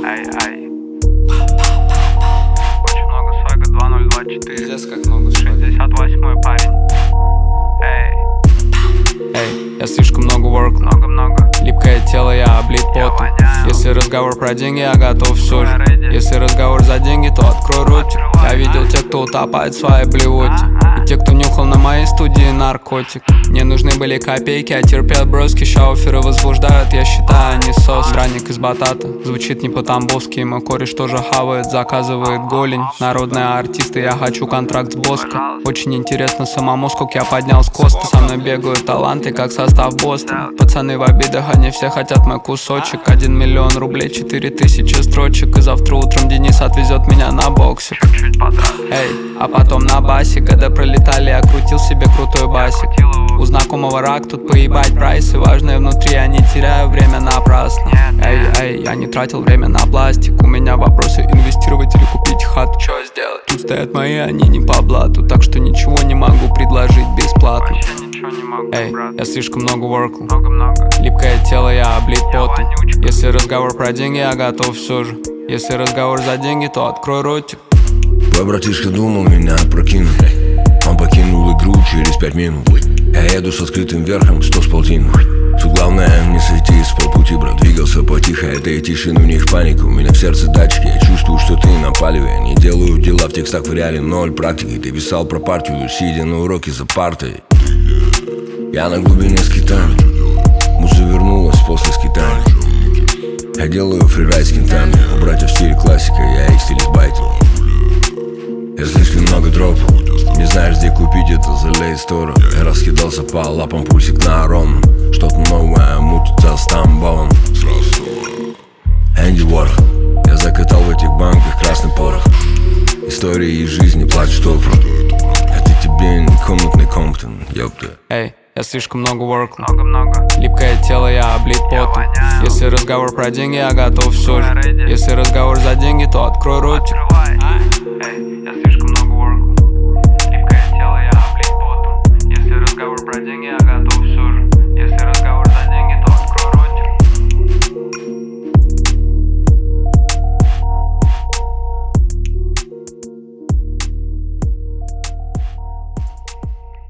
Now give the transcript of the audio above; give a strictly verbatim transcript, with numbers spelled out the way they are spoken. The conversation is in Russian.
Эй, эй. Очень много свега, два ноль два четыре. Пиздец, как много свега. шестьдесят восьмой парень. Эй. Эй, я слишком много work. Много-много. Липкое тело, я облит Я потом. воняю. Если разговор про деньги, я готов все же. Ready. Если разговор за деньги, то открой ротик. Я Открывай, видел а. тех, кто утопает в своей блевоте. А-а. И те, кто нюхал на моей студии наркотик. Мне нужны были копейки, а терпел броски. Шауферы возбуждают, я считаю, они сос. Странник из батата, звучит не по-тамбовски. Мой кореш тоже хавает, заказывает голень. Народные артисты, я хочу контракт с Боско. Очень интересно самому, сколько я поднял с коста. Со мной бегают таланты, как состав Бостон. Пацаны в обидах, они все хотят мой кусочек. Один миллион рублей, четыре тысячи строчек. И завтра утром Денис отвезет меня на боксе. Чуть подрос. Эй, а потом на басе, когда пролетали, я крутил себе крутой басик. У знакомого рак, тут поебать прайсы. Важное внутри, я не теряю время напрасно. Эй, эй, я не тратил время на пластик. У меня вопросы: инвестировать или купить хату. Чё сделать? Тут стоят мои, они не по блату. Так что ничего не могу предложить бесплатно. Вообще ничего не могу, Эй, брат. я слишком много воркал. Много-много. Липкое тело, я облит Я потом. вонючка. Если разговор про деньги, я готов все же. Если разговор за деньги, то открой ротик. Твой братишка думал меня опрокинуть. Он покинул игру через пять минут. Я еду со скрытым верхом, сто с полтинной. Тут главное не сойти с полпути, брат. Двигался потихо, этой тишины в них паника. У меня в сердце датчики, я чувствую, что ты на палеве. Я не делаю дела в текстах, в реале ноль практики. Ты писал про партию, сидя на уроке за партой. Я на глубине скитаний. Муза вернулась после скитаний. Я делаю фрирайд с кентами. У братьев в стиле классика, я их стиль избайтил. Я слишком много дропал. Не знаешь, где купить это, залей сторон. Я раскидался по лапам, пульсик на аром. Что-то новое мутится с Тамбовом. Энди Уорхол. Я закатал в этих банках красный порох. Истории из жизни плачут опра. Это тебе не комнатный Комптон, ёпта. Эй, я слишком много воркал. Много-много. Липкое тело, я облит Я потом. воняю. Если разговор про деньги, я готов все же. Ready. Если разговор за деньги, то открой ротик. Открывай. Эй, я слишком